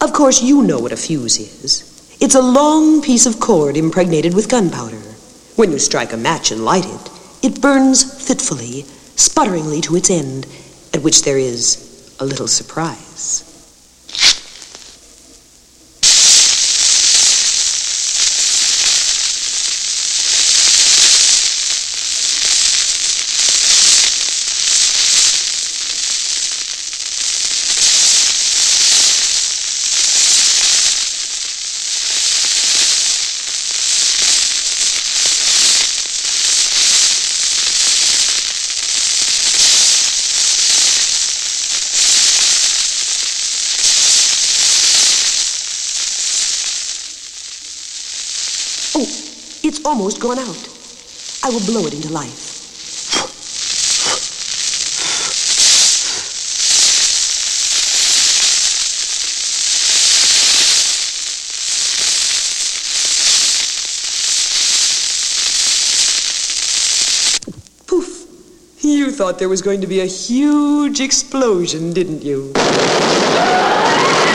Of course, you know what a fuse is. It's a long piece of cord impregnated with gunpowder. When you strike a match and light it, it burns fitfully, sputteringly to its end, at which there is a little surprise. Oh, it's almost gone out. I will blow it into life. Poof! You thought there was going to be a huge explosion, didn't you?